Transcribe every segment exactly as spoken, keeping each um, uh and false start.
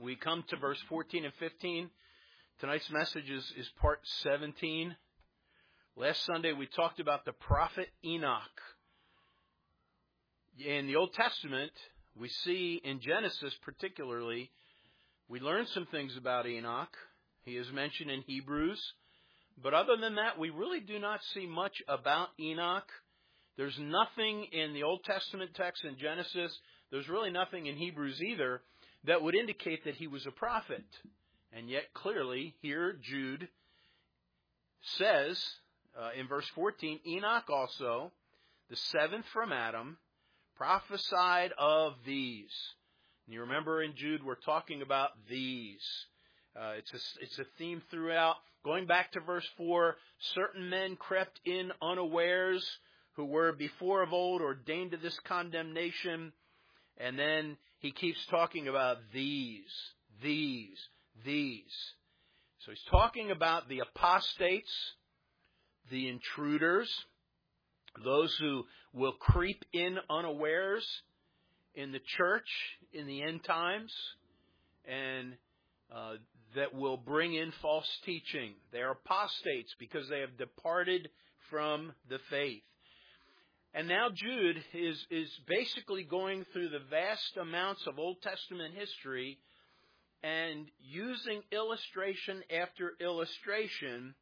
We come to verse fourteen and fifteen. Tonight's message is, is part seventeen. Last Sunday we talked about the prophet Enoch. In the Old Testament, we see in Genesis particularly, we learn some things about Enoch. He is mentioned in Hebrews. But other than that, we really do not see much about Enoch. There's nothing in the Old Testament text in Genesis, there's really nothing in Hebrews either, that would indicate that he was a prophet. And yet clearly here Jude says uh, in verse fourteen, Enoch also, the seventh from Adam, prophesied of these. And you remember in Jude we're talking about these. Uh, it's a, it's a theme throughout. Going back to verse four, certain men crept in unawares who were before of old ordained to this condemnation. And then he keeps talking about these, these, these. So he's talking about the apostates, the intruders, those who will creep in unawares in the church in the end times, and uh, that will bring in false teaching. They are apostates because they have departed from the faith. And now Jude is, is basically going through the vast amounts of Old Testament history and using illustration after illustration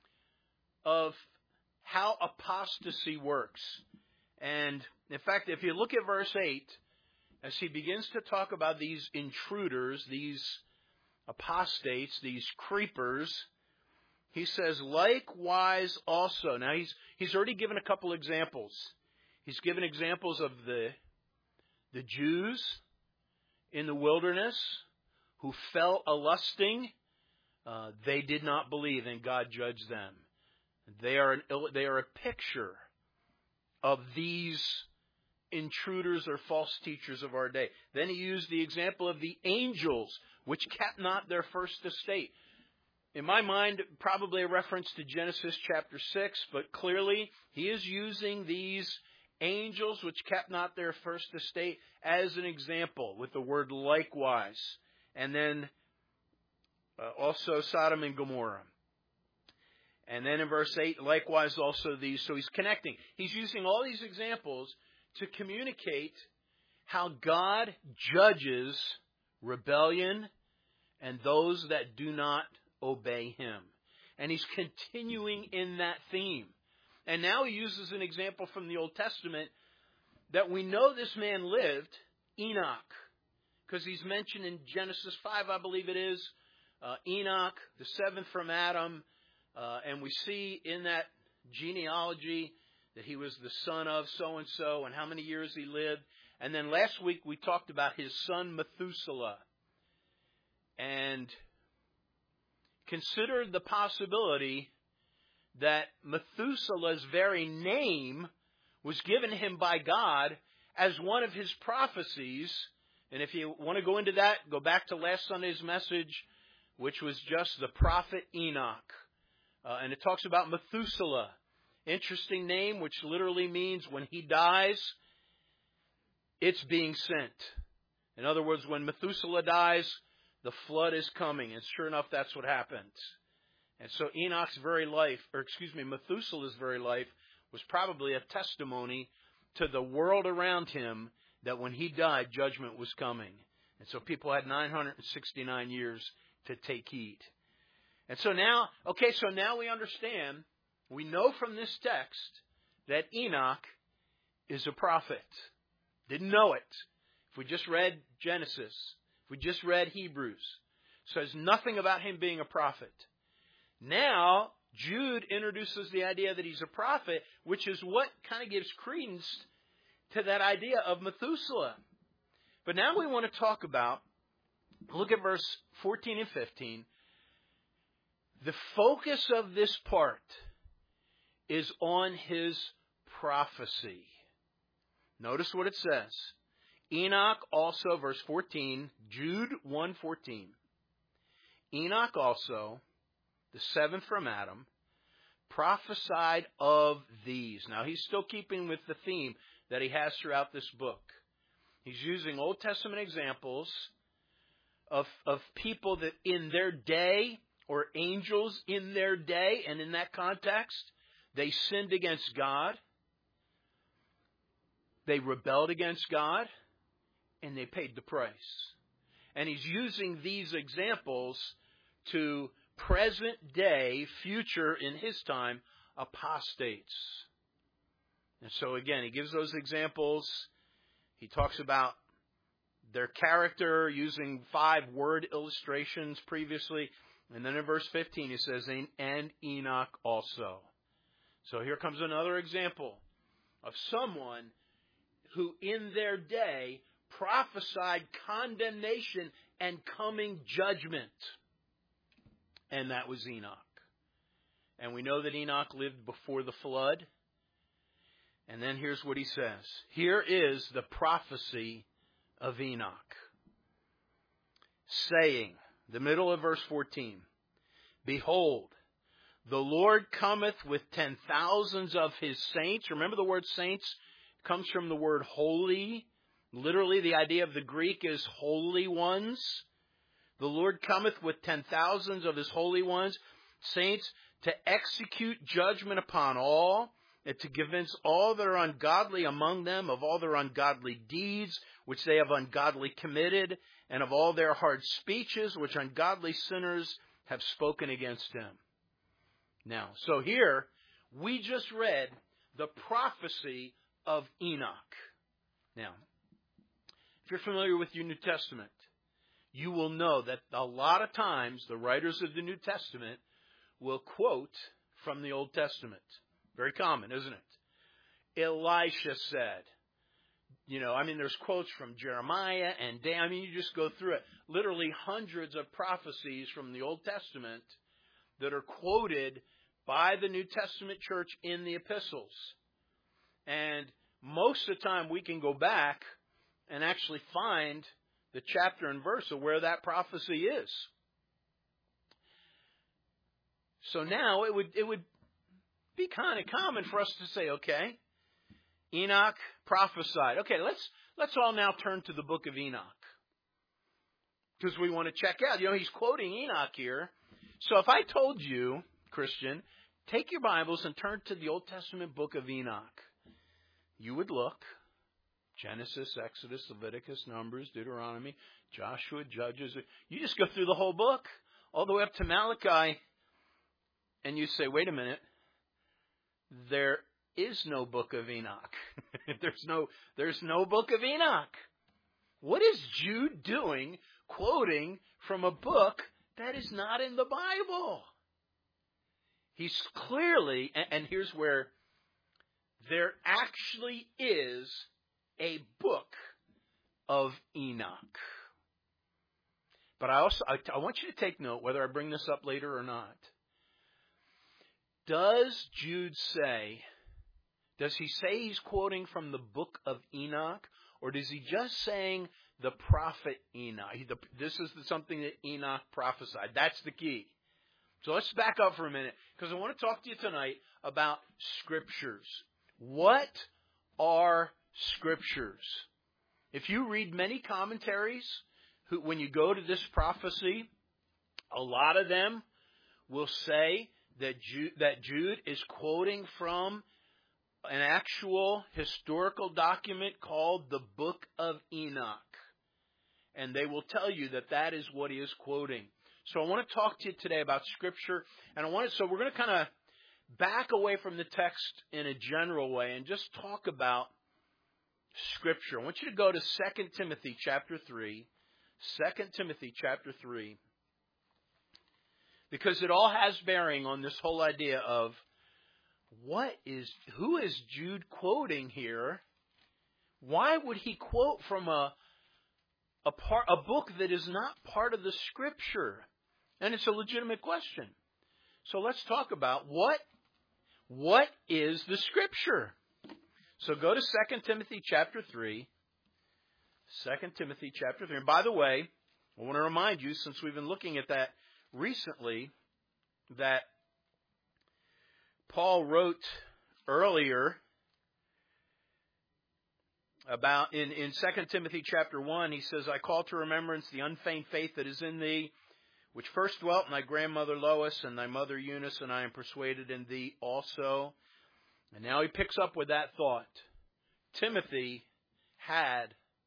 of how apostasy works. And in fact, if you look at verse eight, as he begins to talk about these intruders, these apostates, these creepers, he says, likewise also. Now he's he's already given a couple examples. He's given examples of the, the Jews in the wilderness who fell a-lusting. Uh, they did not believe, and God judged them. They are, an, they are a picture of these intruders or false teachers of our day. Then he used the example of the angels, which kept not their first estate. In my mind, probably a reference to Genesis chapter six, but clearly he is using these angels which kept not their first estate as an example with the word likewise. And then uh, also Sodom and Gomorrah. And then in verse eight, likewise also these. So he's connecting. He's using all these examples to communicate how God judges rebellion and those that do not obey him. And he's continuing in that theme. And now he uses an example from the Old Testament that we know this man lived, Enoch, because he's mentioned in Genesis five, I believe it is, uh, Enoch, the seventh from Adam, uh, and we see in that genealogy that he was the son of so-and-so and how many years he lived. And then last week we talked about his son Methuselah. And considered the possibility that Methuselah's very name was given him by God as one of his prophecies. And if you want to go into that, go back to last Sunday's message, which was just the prophet Enoch. Uh, and it talks about Methuselah. Interesting name, which literally means when he dies, it's being sent. In other words, when Methuselah dies, the flood is coming. And sure enough, that's what happened. And so Enoch's very life, or excuse me, Methuselah's very life, was probably a testimony to the world around him that when he died, judgment was coming. And so people had nine hundred sixty-nine years to take heed. And so now, okay, so now we understand, we know from this text that Enoch is a prophet. Didn't know it. If we just read Genesis, if we just read Hebrews, it says nothing about him being a prophet. Now, Jude introduces the idea that he's a prophet, which is what kind of gives credence to that idea of Methuselah. But now we want to talk about, look at verse fourteen and fifteen. The focus of this part is on his prophecy. Notice what it says. Enoch also, verse fourteen, Jude one fourteen. Enoch also, the seventh from Adam, prophesied of these. Now, he's still keeping with the theme that he has throughout this book. He's using Old Testament examples of, of people that in their day, or angels in their day, and in that context, they sinned against God, they rebelled against God, and they paid the price. And he's using these examples to present day, future in his time, apostates. And so again, he gives those examples. He talks about their character using five word illustrations previously. And then in verse fifteen he says, and Enoch also. So here comes another example of someone who in their day prophesied condemnation and coming judgment. And that was Enoch. And we know that Enoch lived before the flood. And then here's what he says. Here is the prophecy of Enoch. Saying, the middle of verse fourteen, behold, the Lord cometh with ten thousands of his saints. Remember the word saints comes from the word holy. Literally, the idea of the Greek is holy ones. The Lord cometh with ten thousands of his holy ones, saints, to execute judgment upon all, and to convince all that are ungodly among them of all their ungodly deeds, which they have ungodly committed, and of all their hard speeches, which ungodly sinners have spoken against him. Now, so here, we just read the prophecy of Enoch. Now, if you're familiar with your New Testament, you will know that a lot of times the writers of the New Testament will quote from the Old Testament. Very common, isn't it? Elisha said, you know, I mean, there's quotes from Jeremiah and Dan. I mean, you just go through it. Literally hundreds of prophecies from the Old Testament that are quoted by the New Testament church in the epistles. And most of the time we can go back and actually find the chapter and verse of where that prophecy is. So now it would it would be kind of common for us to say, okay, Enoch prophesied. Okay, let's let's all now turn to the book of Enoch. Because we want to check out. You know, he's quoting Enoch here. So if I told you, Christian, take your Bibles and turn to the Old Testament book of Enoch, you would look. Genesis, Exodus, Leviticus, Numbers, Deuteronomy, Joshua, Judges. You just go through the whole book, all the way up to Malachi, and you say, wait a minute, there is no book of Enoch. there's no there's no book of Enoch. What is Jude doing quoting from a book that is not in the Bible? He's clearly, and, and here's where there actually is a book of Enoch. But I also I, I want you to take note, whether I bring this up later or not. Does Jude say, does he say he's quoting from the book of Enoch, or does he just saying the prophet Enoch? He, the, this is the, something that Enoch prophesied. That's the key. So let's back up for a minute, because I want to talk to you tonight about scriptures. What are scriptures? If you read many commentaries, who, when you go to this prophecy, a lot of them will say that Jude, that Jude is quoting from an actual historical document called the Book of Enoch. And they will tell you that that is what he is quoting. So I want to talk to you today about Scripture. And I want to, so we're going to kind of back away from the text in a general way and just talk about Scripture. I want you to go to Second Timothy chapter three. Second Timothy chapter three. Because it all has bearing on this whole idea of what is, who is Jude quoting here? Why would he quote from a a part, a book that is not part of the Scripture? And it's a legitimate question. So let's talk about what what is the Scripture? So go to Second Timothy chapter three. Second Timothy chapter three. And by the way, I want to remind you, since we've been looking at that recently, that Paul wrote earlier about in, in Second Timothy chapter one, he says, I call to remembrance the unfeigned faith that is in thee, which first dwelt in thy grandmother Lois and thy mother Eunice, and I am persuaded in thee also. And now he picks up with that thought. Timothy had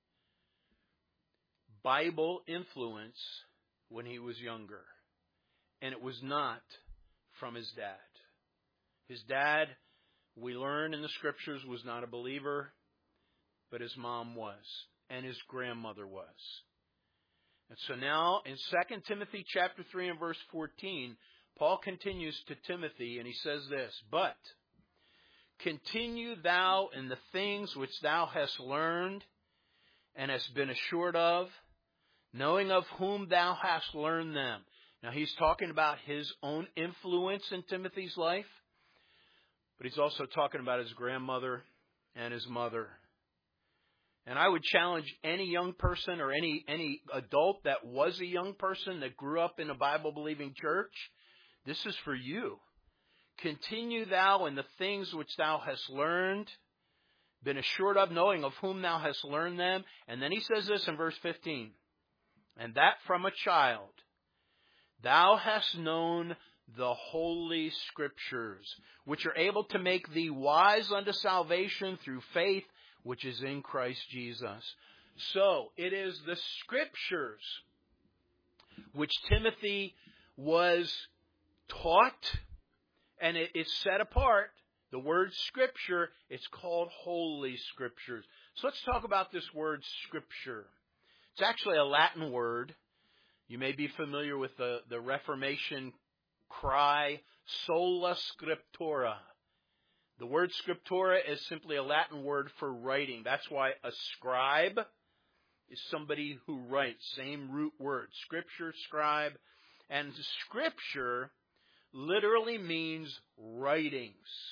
Bible influence when he was younger. And it was not from his dad. His dad, we learn in the scriptures, was not a believer, but his mom was, and his grandmother was. And so now in Second Timothy chapter three and verse fourteen, Paul continues to Timothy and he says this, But continue thou in the things which thou hast learned and hast been assured of, knowing of whom thou hast learned them. Now he's talking about his own influence in Timothy's life, but he's also talking about his grandmother and his mother. And I would challenge any young person or any, any adult that was a young person that grew up in a Bible-believing church, this is for you. Continue thou in the things which thou hast learned, been assured of, knowing of whom thou hast learned them. And then he says this in verse fifteen, And that from a child thou hast known the Holy Scriptures, which are able to make thee wise unto salvation through faith, which is in Christ Jesus. So, it is the Scriptures which Timothy was taught, and it, it's set apart. The word Scripture, it's called Holy Scriptures. So let's talk about this word Scripture. It's actually a Latin word. You may be familiar with the, the Reformation cry, sola scriptura. The word scriptura is simply a Latin word for writing. That's why a scribe is somebody who writes. Same root word. Scripture, scribe. And Scripture literally means writings.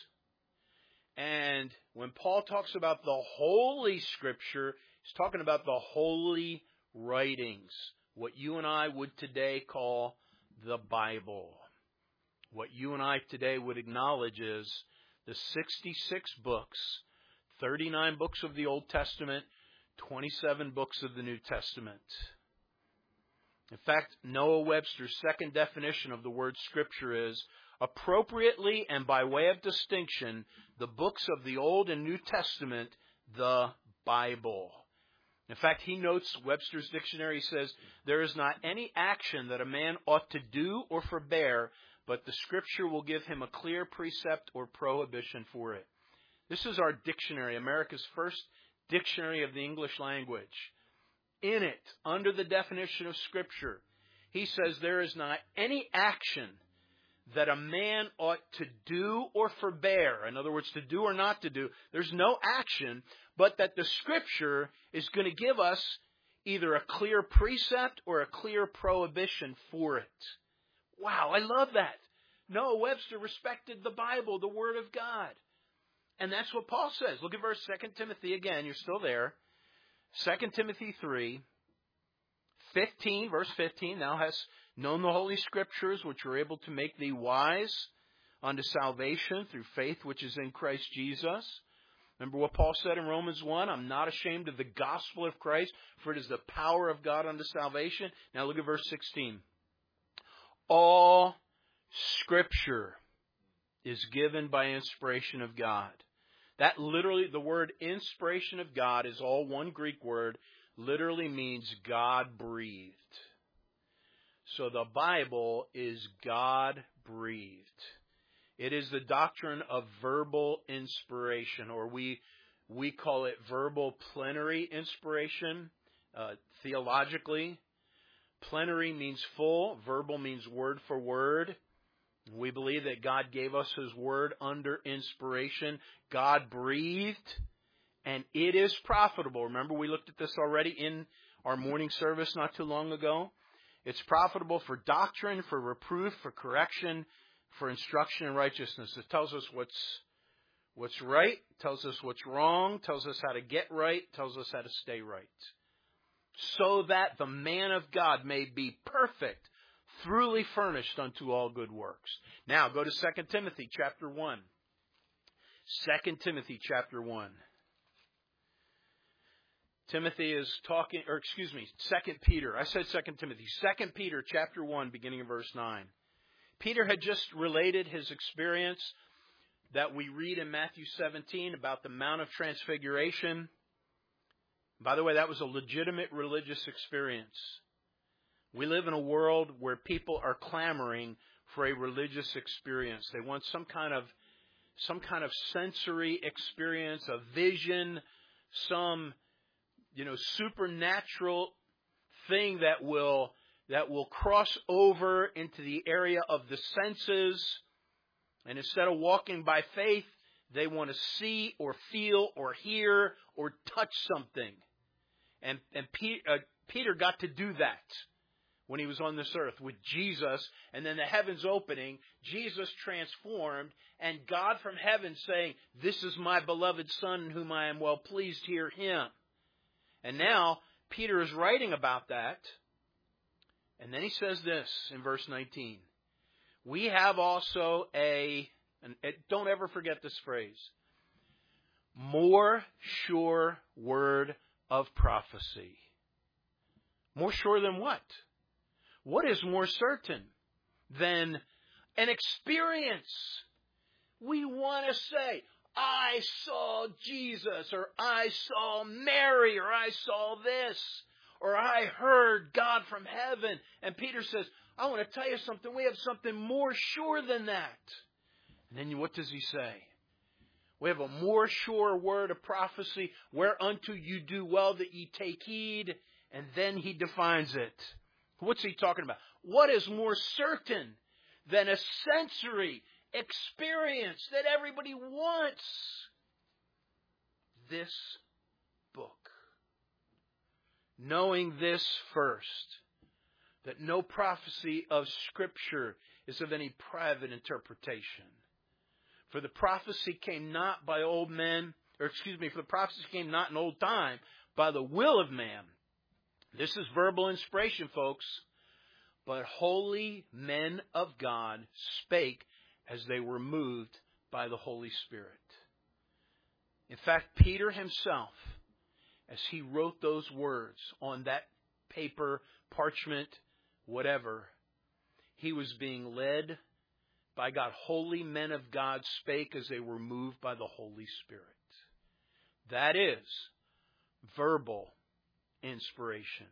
And when Paul talks about the Holy Scripture, he's talking about the holy writings. What you and I would today call the Bible. What you and I today would acknowledge is the sixty-six books, thirty-nine books of the Old Testament, twenty-seven books of the New Testament. In fact, Noah Webster's second definition of the word Scripture is, appropriately and by way of distinction, the books of the Old and New Testament, the Bible. In fact, he notes, Webster's dictionary says, there is not any action that a man ought to do or forbear, but the Scripture will give him a clear precept or prohibition for it. This is our dictionary, America's first dictionary of the English language. In it, under the definition of Scripture, he says there is not any action that a man ought to do or forbear. In other words, to do or not to do. There's no action, but that the Scripture is going to give us either a clear precept or a clear prohibition for it. Wow, I love that. Noah Webster respected the Bible, the Word of God. And that's what Paul says. Look at verse Second Timothy again. You're still there. Second Timothy three, fifteen, verse fifteen. Thou hast known the Holy Scriptures, which are able to make thee wise unto salvation through faith which is in Christ Jesus. Remember what Paul said in Romans one? I'm not ashamed of the gospel of Christ, for it is the power of God unto salvation. Now look at verse sixteen. All Scripture is given by inspiration of God. That literally, the word inspiration of God is all one Greek word, literally means God-breathed. So the Bible is God-breathed. It is the doctrine of verbal inspiration, or we we call it verbal plenary inspiration, uh, theologically. Plenary means full. Verbal means word for word. We believe that God gave us His Word under inspiration. God breathed, and it is profitable. Remember, we looked at this already in our morning service not too long ago. It's profitable for doctrine, for reproof, for correction, for instruction in righteousness. It tells us what's what's right, tells us what's wrong, tells us how to get right, tells us how to stay right. So that the man of God may be perfect, thoroughly furnished unto all good works. Now, go to Second Timothy chapter one. Second Timothy chapter one. Timothy is talking, or excuse me, Second Peter. I said Second Timothy. Second Peter chapter one, beginning of verse nine. Peter had just related his experience that we read in Matthew seventeen about the Mount of Transfiguration. By the way, that was a legitimate religious experience. We live in a world where people are clamoring for a religious experience. They want some kind of some kind of sensory experience, a vision, some, you know, supernatural thing that will that will cross over into the area of the senses. And instead of walking by faith, they want to see or feel or hear or touch something. And and Pe- uh, Peter got to do that when he was on this earth with Jesus, and then the heavens opening, Jesus transformed, and God from heaven saying, "This is my beloved Son in whom I am well pleased, hear him." And now Peter is writing about that, and then he says this in verse nineteen. We have also a, and don't ever forget this phrase, more sure word of prophecy. More sure than what? What is more certain than an experience? We want to say, I saw Jesus, or I saw Mary, or I saw this, or I heard God from heaven. And Peter says, I want to tell you something. We have something more sure than that. And then what does he say? We have a more sure word of prophecy, whereunto you do well that ye take heed. And then he defines it. What's he talking about? What is more certain than a sensory experience that everybody wants? This book. Knowing this first, that no prophecy of Scripture is of any private interpretation. For the prophecy came not by old men, or excuse me, for the prophecy came not in old time, by the will of man. This is verbal inspiration, folks. But holy men of God spake as they were moved by the Holy Spirit. In fact, Peter himself, as he wrote those words on that paper, parchment, whatever, he was being led by God. Holy men of God spake as they were moved by the Holy Spirit. That is verbal inspiration.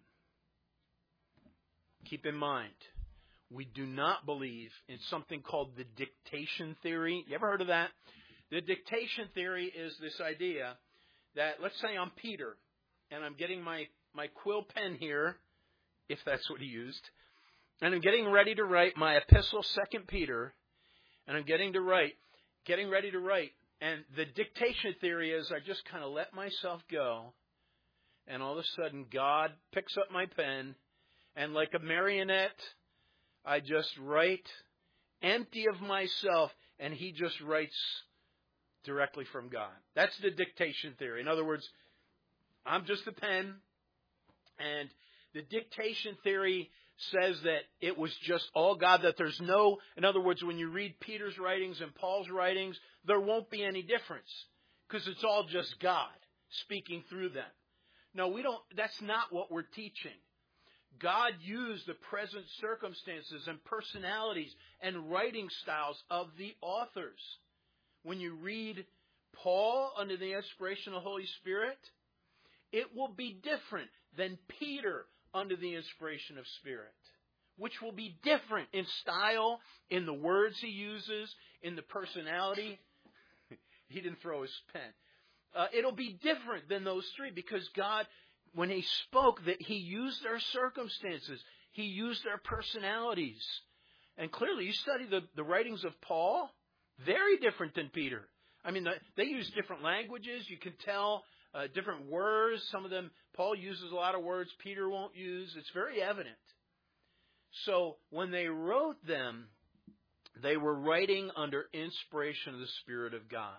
Keep in mind, we do not believe in something called the dictation theory. You ever heard of that? The dictation theory is this idea that, let's say I'm Peter, and I'm getting my, my quill pen here, if that's what he used, and I'm getting ready to write my epistle, Second Peter, and I'm getting to write, getting ready to write. And the dictation theory is I just kind of let myself go, and all of a sudden God picks up my pen, and like a marionette, I just write empty of myself, and he just writes directly from God. That's the dictation theory. In other words, I'm just the pen, and the dictation theory says that it was just all God, that there's no, in other words, when you read Peter's writings and Paul's writings, there won't be any difference, because it's all just God speaking through them. No, we don't, that's not what we're teaching. God used the present circumstances and personalities and writing styles of the authors. When you read Paul under the inspiration of the Holy Spirit, it will be different than Peter under the inspiration of Spirit, which will be different in style, in the words he uses, in the personality. He didn't throw his pen. Uh, it'll be different than those three, because God, when he spoke, that he used their circumstances. He used their personalities. And clearly, you study the, the writings of Paul, very different than Peter. I mean, they use different languages. You can tell uh, different words. Some of them, Paul uses a lot of words Peter won't use. It's very evident. So when they wrote them, they were writing under inspiration of the Spirit of God.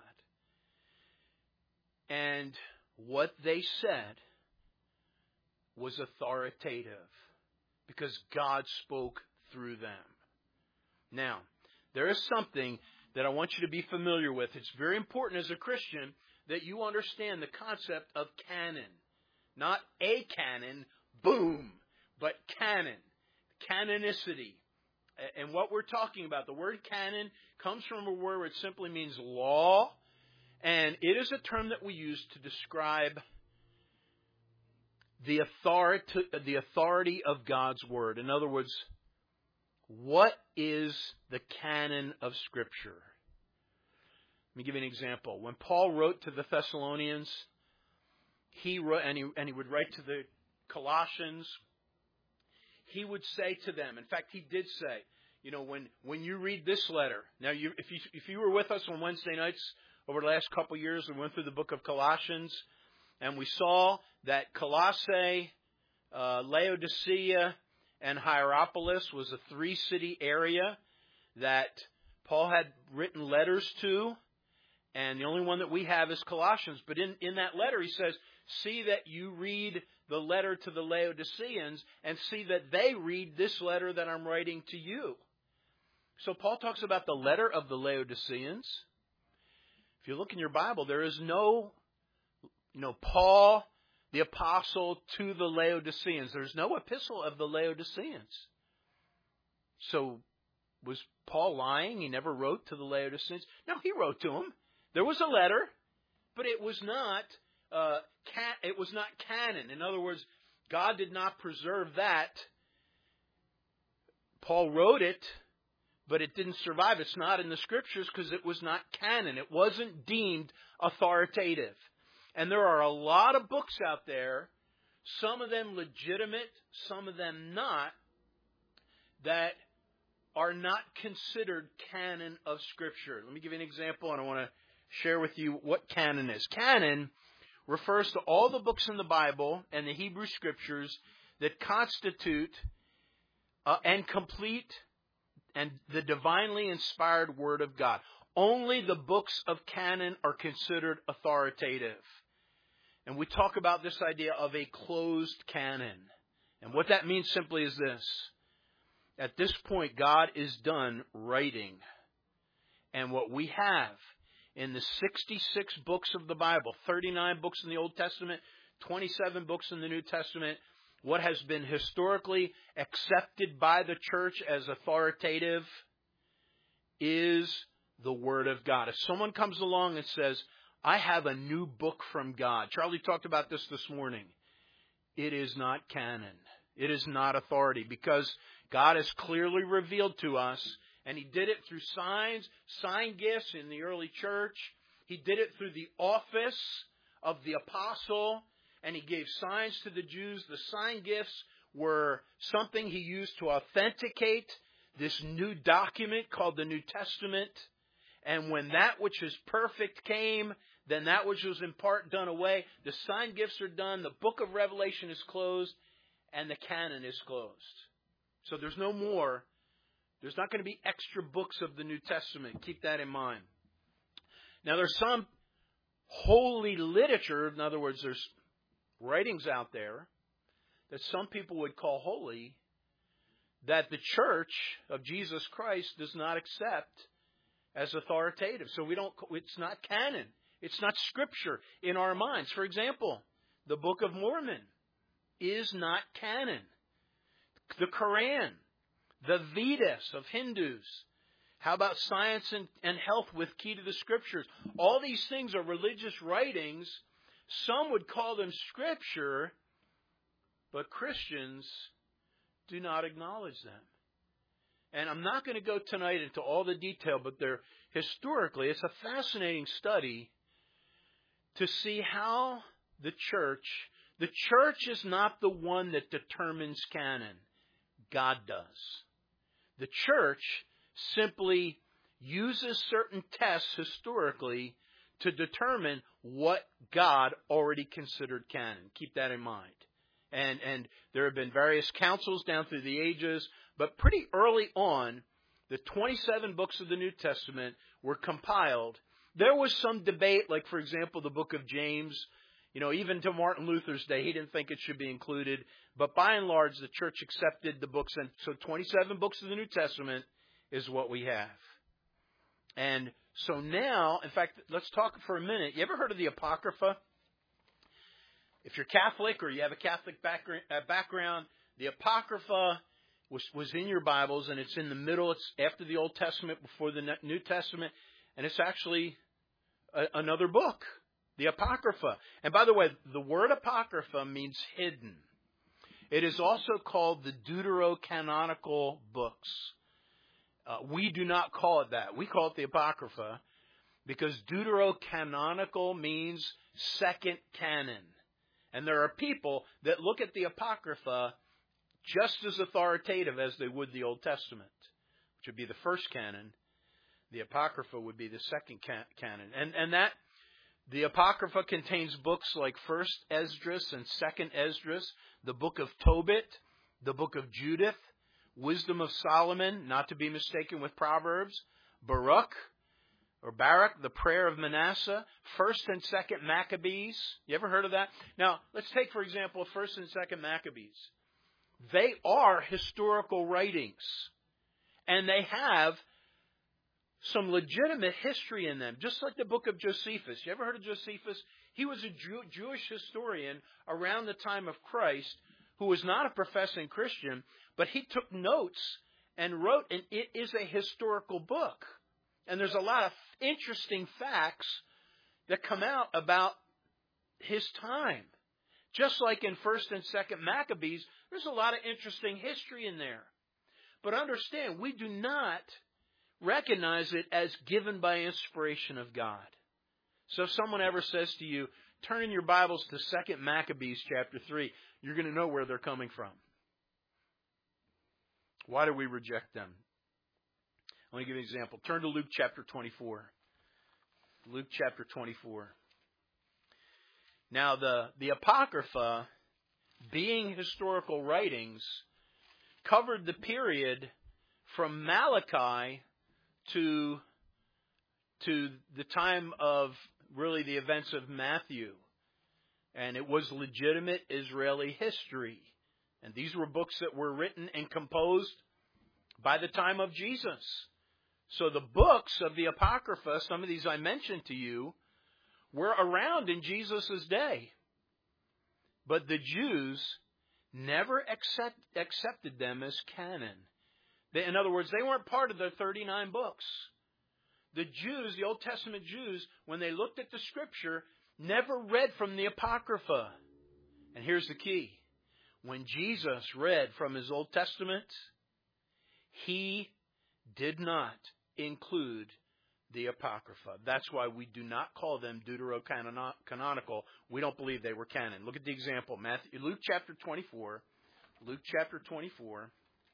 And what they said was authoritative, because God spoke through them. Now, there is something that I want you to be familiar with. It's very important as a Christian that you understand the concept of canon. Not a canon, boom, but canon, canonicity. And what we're talking about, the word canon comes from a word which simply means law, and it is a term that we use to describe the authority, the authority of God's Word. In other words, what is the canon of Scripture? Let me give you an example. When Paul wrote to the Thessalonians, he wrote, and he, and he would write to the Colossians, he would say to them, in fact, he did say, you know, when, when you read this letter, now you, if you if you were with us on Wednesday nights over the last couple of years, we went through the book of Colossians, and we saw that Colossae, uh, Laodicea, and Hierapolis was a three-city area that Paul had written letters to, and the only one that we have is Colossians. But in, in that letter, he says, see that you read the letter to the Laodiceans and see that they read this letter that I'm writing to you. So Paul talks about the letter of the Laodiceans. If you look in your Bible, there is no, you know, Paul, the apostle, to the Laodiceans. There's no epistle of the Laodiceans. So was Paul lying? He never wrote to the Laodiceans? No, he wrote to them. There was a letter, but it was not uh, ca- it was not canon. In other words, God did not preserve that. Paul wrote it, but it didn't survive. It's not in the Scriptures because it was not canon. It wasn't deemed authoritative. And there are a lot of books out there, some of them legitimate, some of them not, that are not considered canon of Scripture. Let me give you an example, and I want to share with you what canon is. Canon refers to all the books in the Bible and the Hebrew Scriptures that constitute uh, and complete and the divinely inspired Word of God. Only the books of canon are considered authoritative. And we talk about this idea of a closed canon. And what that means simply is this. At this point, God is done writing. And what we have in the sixty-six books of the Bible, thirty-nine books in the Old Testament, twenty-seven books in the New Testament, what has been historically accepted by the church as authoritative is the Word of God. If someone comes along and says, I have a new book from God. Charlie talked about this this morning. It is not canon. It is not authority because God has clearly revealed to us, and He did it through signs, sign gifts in the early church. He did it through the office of the apostle, and He gave signs to the Jews. The sign gifts were something He used to authenticate this new document called the New Testament. And when that which is perfect came, then that which was in part done away. The sign gifts are done. The book of Revelation is closed. And the canon is closed. So there's no more. There's not going to be extra books of the New Testament. Keep that in mind. Now there's some holy literature. In other words, there's writings out there that some people would call holy that the Church of Jesus Christ does not accept as authoritative. So we don't, it's not canon. It's not Scripture in our minds. For example, the Book of Mormon is not canon. The Quran, the Vedas of Hindus. How about Science and, and Health with Key to the Scriptures? All these things are religious writings. Some would call them Scripture, but Christians do not acknowledge them. And I'm not going to go tonight into all the detail, but they're historically, it's a fascinating study to see how the church, the church is not the one that determines canon. God does. The church simply uses certain tests historically to determine what God already considered canon. Keep that in mind. And, and there have been various councils down through the ages, but pretty early on, the twenty-seven books of the New Testament were compiled. There was some debate, like, for example, the book of James. You know, even to Martin Luther's day, he didn't think it should be included. But by and large, the church accepted the books. And so twenty-seven books of the New Testament is what we have. And so now, in fact, let's talk for a minute. You ever heard of the Apocrypha? if you're Catholic or you have a Catholic background, the Apocrypha was, was in your Bibles, and it's in the middle. It's after the Old Testament, before the New Testament, and it's actually a, another book, the Apocrypha. And by the way, the word Apocrypha means hidden. It is also called the Deuterocanonical books. Uh, we do not call it that. We call it the Apocrypha because Deuterocanonical means second canon. And there are people that look at the Apocrypha just as authoritative as they would the Old Testament, which would be the first canon. The Apocrypha would be the second can- canon. And, and that, the Apocrypha contains books like First Esdras and Second Esdras, the book of Tobit, the book of Judith, Wisdom of Solomon, not to be mistaken with Proverbs, Baruch, or Barak, the prayer of Manasseh, First and Second Maccabees. You ever heard of that? Now, let's take, for example, First and Second Maccabees. They are historical writings, and they have some legitimate history in them, just like the book of Josephus. You ever heard of Josephus? He was a Jew- Jewish historian around the time of Christ who was not a professing Christian, but he took notes and wrote, and it is a historical book. And there's a lot of interesting facts that come out about his time. Just like in First and Second Maccabees, there's a lot of interesting history in there. But understand, we do not recognize it as given by inspiration of God. So if someone ever says to you, turn in your Bibles to Second Maccabees chapter three, you're going to know where they're coming from. Why do we reject them? Let me give you an example. Turn to Luke chapter twenty-four. Luke chapter twenty-four. Now, the, the Apocrypha, being historical writings, covered the period from Malachi to, to the time of really the events of Matthew. And it was legitimate Israeli history. And these were books that were written and composed by the time of Jesus. So the books of the Apocrypha, some of these I mentioned to you, were around in Jesus' day. But the Jews never accept, accepted them as canon. They, in other words, they weren't part of the thirty-nine books. The Jews, the Old Testament Jews, when they looked at the Scripture, never read from the Apocrypha. And here's the key. When Jesus read from his Old Testament, he did not include the Apocrypha. That's why we do not call them Deuterocanonical. We don't believe they were canon. Look at the example. Matthew, Luke chapter twenty-four. Luke chapter twenty-four.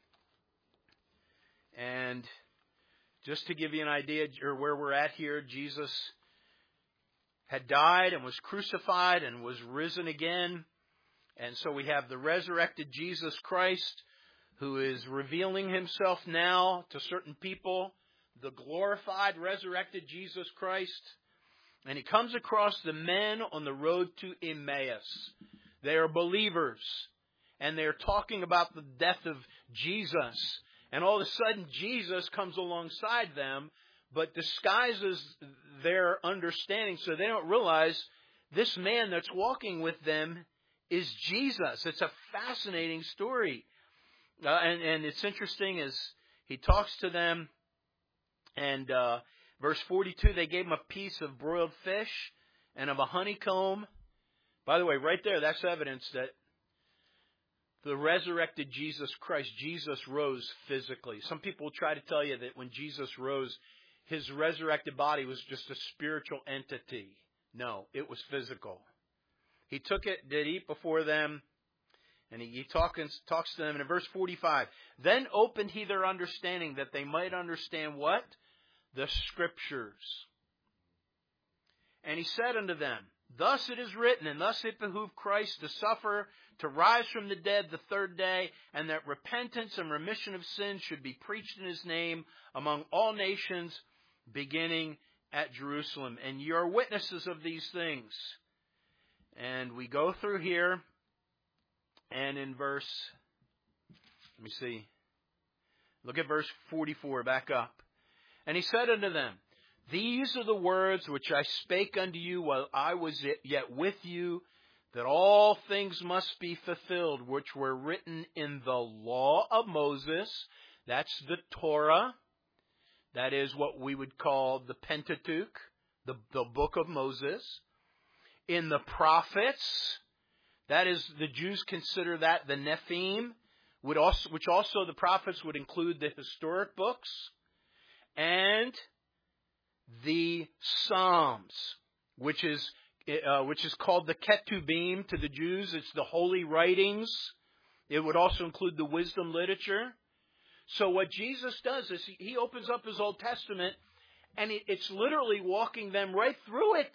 And just to give you an idea or where we're at here, Jesus had died and was crucified and was risen again. And so we have the resurrected Jesus Christ who is revealing himself now to certain people, the glorified, resurrected Jesus Christ. And he comes across the men on the road to Emmaus. They are believers, and they're talking about the death of Jesus. And all of a sudden, Jesus comes alongside them, but disguises their understanding so they don't realize this man that's walking with them is Jesus. It's a fascinating story. Uh, and, and it's interesting as he talks to them. And uh, verse forty-two, they gave him a piece of broiled fish and of a honeycomb. By the way, right there, that's evidence that the resurrected Jesus Christ, Jesus rose physically. Some people will try to tell you that when Jesus rose, his resurrected body was just a spiritual entity. No, it was physical. He took it, did eat before them, and he, he talk, talks to them. And in verse forty-five, then opened he their understanding that they might understand what? The Scriptures. And he said unto them, thus it is written, and thus it behooved Christ to suffer, to rise from the dead the third day, and that repentance and remission of sins should be preached in his name among all nations, beginning at Jerusalem. And you are witnesses of these things. And we go through here, and in verse, let me see, look at verse forty-four, back up. And he said unto them, these are the words which I spake unto you while I was yet with you, that all things must be fulfilled which were written in the law of Moses. That's the Torah. That is what we would call the Pentateuch, the, the book of Moses. In the prophets, that is, the Jews consider that the Nephim, would also, which also the prophets would include the historic books, and the Psalms, which is uh, which is called the Ketubim to the Jews. It's the holy writings. It would also include the wisdom literature. So what Jesus does is he, he opens up his Old Testament, and it, it's literally walking them right through it.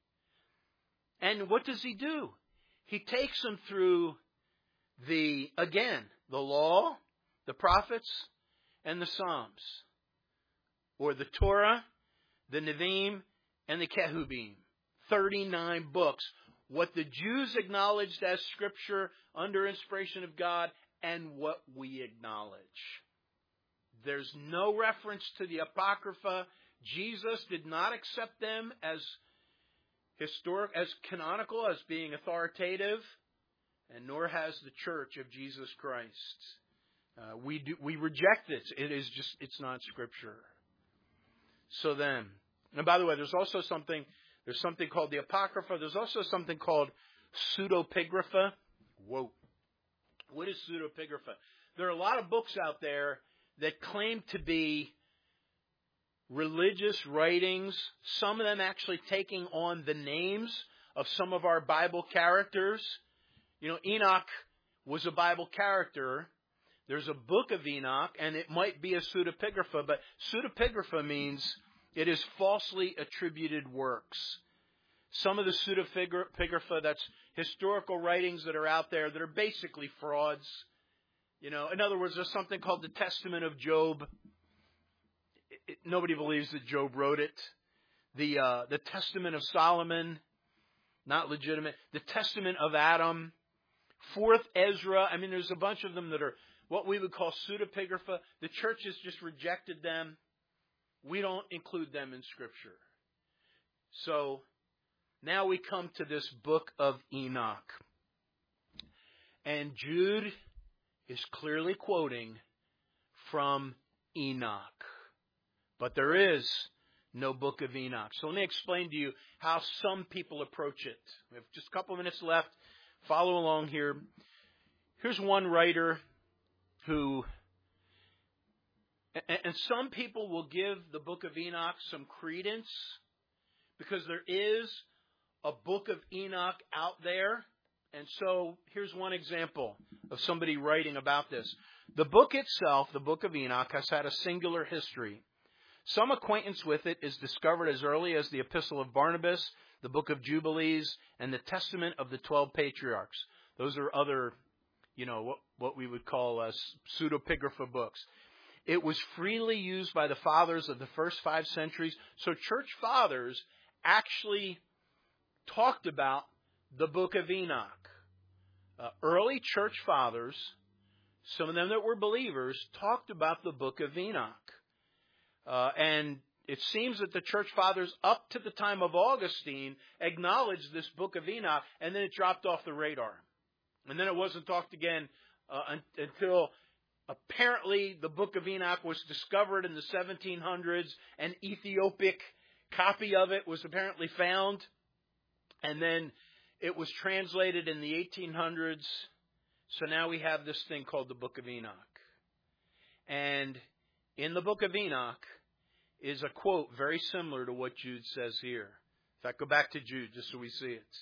And what does he do? He takes them through the, again, the law, the prophets, and the Psalms, or the Torah, the Nevi'im, and the Ketubim. thirty-nine books. What the Jews acknowledged as Scripture under inspiration of God, and what we acknowledge. There's no reference to the Apocrypha. Jesus did not accept them as historic, as canonical, as being authoritative, and nor has the Church of Jesus Christ. Uh, we do, we reject it. It is just, it's not Scripture. So then, and by the way, there's also something, there's something called the Apocrypha. There's also something called pseudepigrapha. Whoa. What is pseudepigrapha? There are a lot of books out there that claim to be religious writings, some of them actually taking on the names of some of our Bible characters. You know, Enoch was a Bible character. There's a book of Enoch, and it might be a pseudepigrapha, but pseudepigrapha means it is falsely attributed works. Some of the pseudepigrapha, that's historical writings that are out there that are basically frauds. You know, in other words, there's something called the Testament of Job. It, it, nobody believes that Job wrote it. The uh, the Testament of Solomon, not legitimate. The Testament of Adam. Fourth Ezra. I mean, there's a bunch of them that are what we would call pseudepigrapha. The church has just rejected them. We don't include them in Scripture. So now we come to this book of Enoch. And Jude is clearly quoting from Enoch. But there is no book of Enoch. So let me explain to you how some people approach it. We have just a couple of minutes left. Follow along here. Here's one writer who, and some people will give the book of Enoch some credence because there is a book of Enoch out there. And so here's one example of somebody writing about this. The book itself, the book of Enoch, has had a singular history. Some acquaintance with it is discovered as early as the Epistle of Barnabas, the book of Jubilees, and the Testament of the Twelve Patriarchs. Those are other, you know, what, what we would call uh, pseudepigrapha books. It was freely used by the fathers of the first five centuries. So church fathers actually talked about the book of Enoch. Uh, early church fathers, some of them that were believers, talked about the book of Enoch. Uh, and it seems that the church fathers, up to the time of Augustine, acknowledged this book of Enoch, and then it dropped off the radar. And then it wasn't talked again uh, un- until apparently the book of Enoch was discovered in the seventeen hundreds. An Ethiopic copy of it was apparently found. And then it was translated in the eighteen hundreds. So now we have this thing called the book of Enoch. And in the book of Enoch is a quote very similar to what Jude says here. In fact, go back to Jude just so we see it.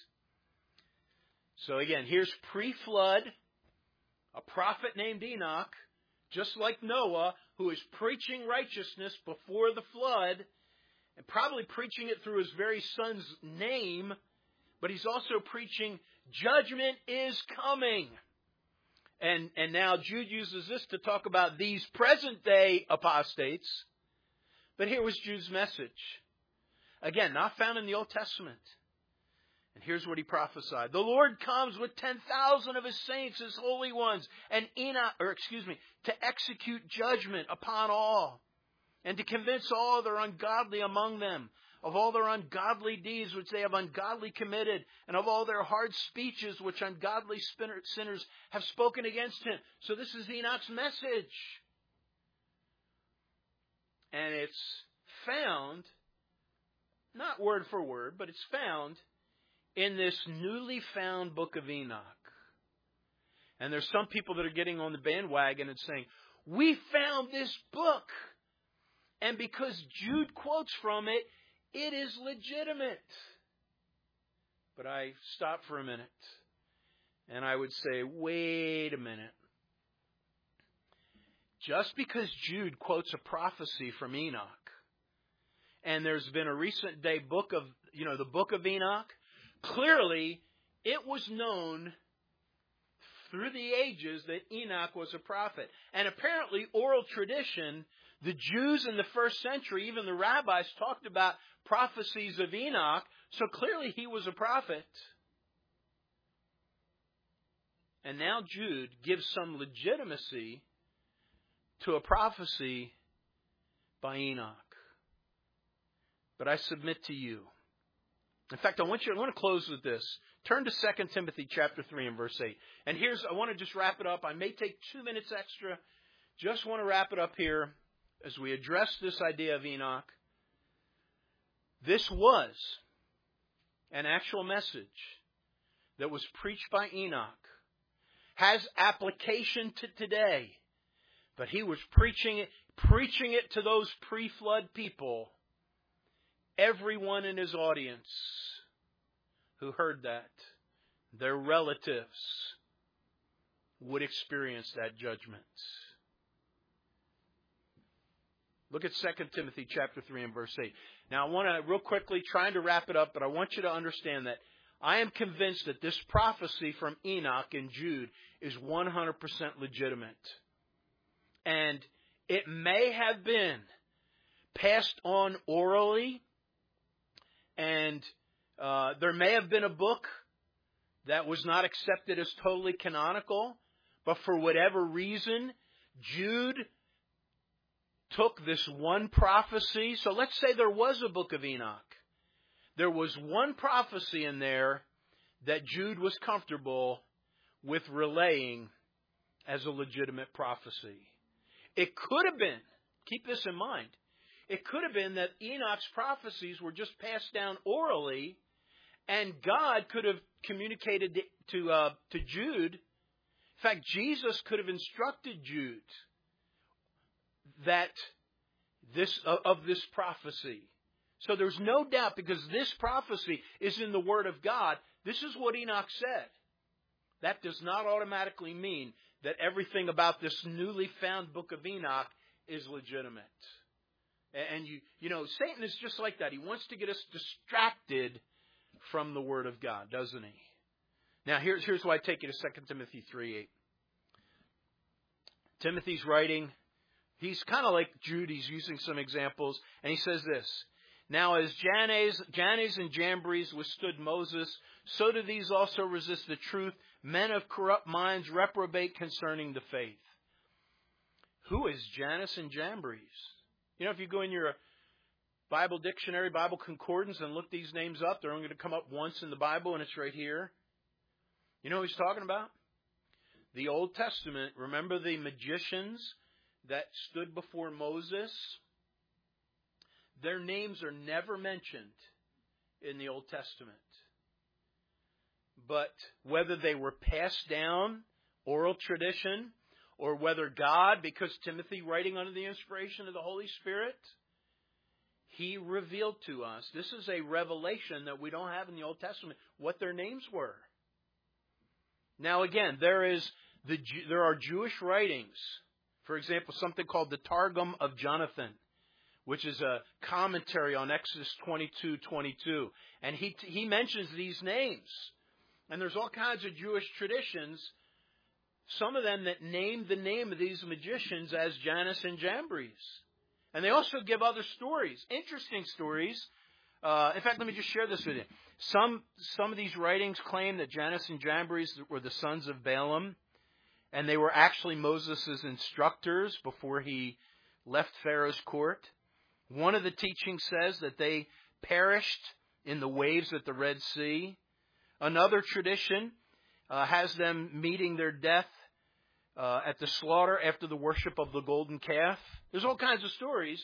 So again, here's pre-flood, a prophet named Enoch, just like Noah, who is preaching righteousness before the flood, and probably preaching it through his very son's name, but he's also preaching judgment is coming. And, and now Jude uses this to talk about these present day apostates. But here was Jude's message. Again, not found in the Old Testament. And here's what he prophesied. The Lord comes with ten thousand of his saints, his holy ones, and Enoch, or excuse me, to execute judgment upon all, and to convince all that are ungodly among them, of all their ungodly deeds which they have ungodly committed, and of all their hard speeches which ungodly sinners have spoken against him. So this is Enoch's message. And it's found, not word for word, but it's found in this newly found book of Enoch. And there's some people that are getting on the bandwagon and saying, we found this book. And because Jude quotes from it, it is legitimate. But I stop for a minute. And I would say, wait a minute. Just because Jude quotes a prophecy from Enoch, and there's been a recent day book of, you know, the book of Enoch, clearly it was known through the ages that Enoch was a prophet. And apparently oral tradition, the Jews in the first century, even the rabbis, talked about prophecies of Enoch, so clearly he was a prophet. And now Jude gives some legitimacy to a prophecy by Enoch. But I submit to you. In fact, I want you I want to close with this. Turn to Second Timothy chapter three and verse eight. And here's, I want to just wrap it up. I may take two minutes extra. Just want to wrap it up here as we address this idea of Enoch. This was an actual message that was preached by Enoch. Has application to today. But he was preaching it, preaching it to those pre-flood people. Everyone in his audience who heard that, their relatives, would experience that judgment. Look at Second Timothy chapter three and verse eight. Now I want to real quickly, trying to wrap it up, but I want you to understand that I am convinced that this prophecy from Enoch and Jude is one hundred percent legitimate. And it may have been passed on orally, and uh, there may have been a book that was not accepted as totally canonical, but for whatever reason, Jude took this one prophecy. So let's say there was a book of Enoch. There was one prophecy in there that Jude was comfortable with relaying as a legitimate prophecy. It could have been, keep this in mind, it could have been that Enoch's prophecies were just passed down orally, and God could have communicated to uh, to Jude. In fact, Jesus could have instructed Jude that this uh, of this prophecy. So there's no doubt, because this prophecy is in the Word of God. This is what Enoch said. That does not automatically mean that everything about this newly found book of Enoch is legitimate. And you, you know, Satan is just like that. He wants to get us distracted from the Word of God, doesn't he? Now, here's, here's why I take you to Second Timothy three eight. Timothy's writing. He's kind of like Jude. He's using some examples. And he says this. Now, as Jannes, Jannes and Jambres withstood Moses, so do these also resist the truth. Men of corrupt minds reprobate concerning the faith. Who is Jannes and Jambres? You know, if you go in your Bible dictionary, Bible concordance, and look these names up, they're only going to come up once in the Bible, and it's right here. You know who he's talking about? The Old Testament. Remember the magicians that stood before Moses? Their names are never mentioned in the Old Testament. But whether they were passed down, oral tradition, or whether God, because Timothy, writing under the inspiration of the Holy Spirit, he revealed to us, this is a revelation that we don't have in the Old Testament, what their names were. Now again, there is the there are Jewish writings. For example, something called the Targum of Jonathan, which is a commentary on Exodus twenty-two twenty-two. And he he mentions these names. And there's all kinds of Jewish traditions, some of them that name the name of these magicians as Jannes and Jambres. And they also give other stories, interesting stories. Uh, in fact, let me just share this with you. Some some of these writings claim that Jannes and Jambres were the sons of Balaam, and they were actually Moses' instructors before he left Pharaoh's court. One of the teachings says that they perished in the waves at the Red Sea. Another tradition uh, has them meeting their death uh, at the slaughter after the worship of the golden calf. There's all kinds of stories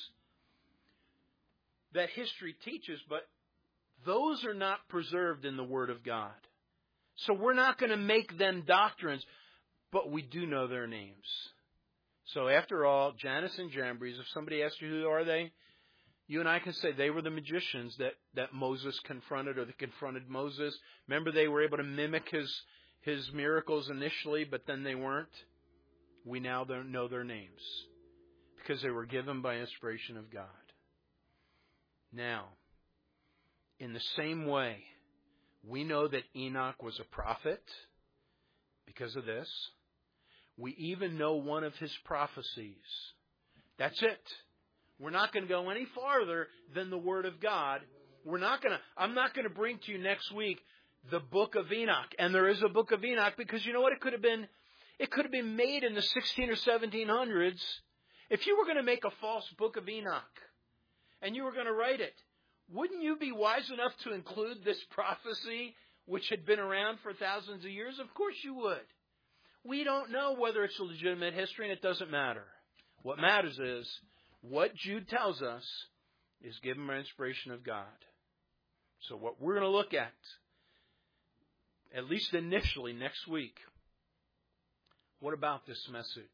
that history teaches, but those are not preserved in the Word of God. So we're not going to make them doctrines, but we do know their names. So after all, Jannes and Jambres, if somebody asks you who are they, you and I can say they were the magicians that, that Moses confronted, or that confronted Moses. Remember, they were able to mimic his, his miracles initially, but then they weren't. We now know their names because they were given by inspiration of God. Now, in the same way, we know that Enoch was a prophet because of this. We even know one of his prophecies. That's it. We're not going to go any farther than the Word of God. We're not going to, I'm not going to bring to you next week the book of Enoch. And there is a book of Enoch because you know what? It could have been, it could have been made in the sixteen or seventeen hundreds. If you were going to make a false book of Enoch and you were going to write it, wouldn't you be wise enough to include this prophecy which had been around for thousands of years? Of course you would. We don't know whether it's a legitimate history, and it doesn't matter. What matters is what Jude tells us is given by inspiration of God. So what we're going to look at, at least initially next week, what about this message?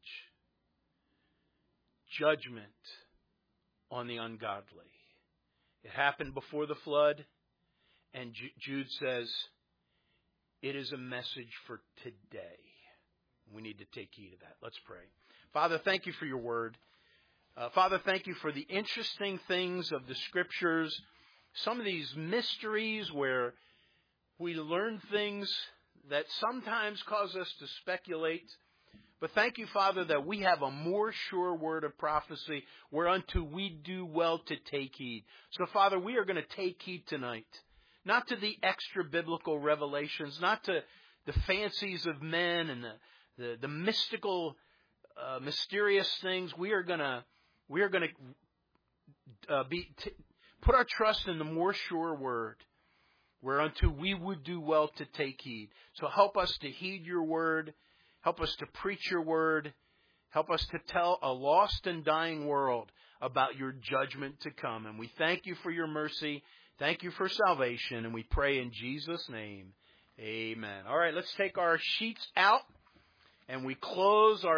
Judgment on the ungodly. It happened before the flood, and Jude says it is a message for today. We need to take heed of that. Let's pray. Father, thank you for your word. Uh, Father, thank you for the interesting things of the Scriptures. Some of these mysteries where we learn things that sometimes cause us to speculate. But thank you, Father, that we have a more sure word of prophecy whereunto we do well to take heed. So, Father, we are going to take heed tonight. Not to the extra biblical revelations, not to the fancies of men and the The, the mystical, uh, mysterious things. We are gonna, we are gonna uh, be t- put our trust in the more sure word, whereunto we would do well to take heed. So help us to heed your word. Help us to preach your word. Help us to tell a lost and dying world about your judgment to come. And we thank you for your mercy. Thank you for salvation. And we pray in Jesus' name. Amen. All right, let's take our sheets out. And we close our